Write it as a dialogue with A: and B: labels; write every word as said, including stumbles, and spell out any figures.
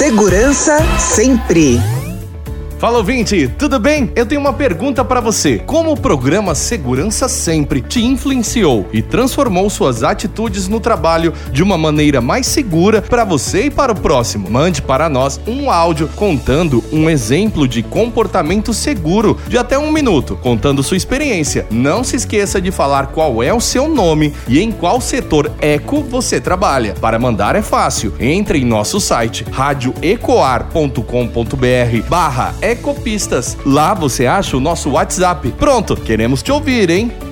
A: Segurança sempre.
B: Fala, ouvinte, tudo bem? Eu tenho uma pergunta pra você. Como o programa Segurança Sempre te influenciou e transformou suas atitudes no trabalho de uma maneira mais segura para você e para o próximo? Mande para nós um áudio contando um exemplo de comportamento seguro de até um minuto, contando sua experiência. Não se esqueça de falar qual é o seu nome e em qual setor eco você trabalha. Para mandar é fácil. Entre em nosso site rádio ecoar ponto com ponto br barra Ecopistas. Lá você acha o nosso WhatsApp. Pronto, queremos te ouvir, hein?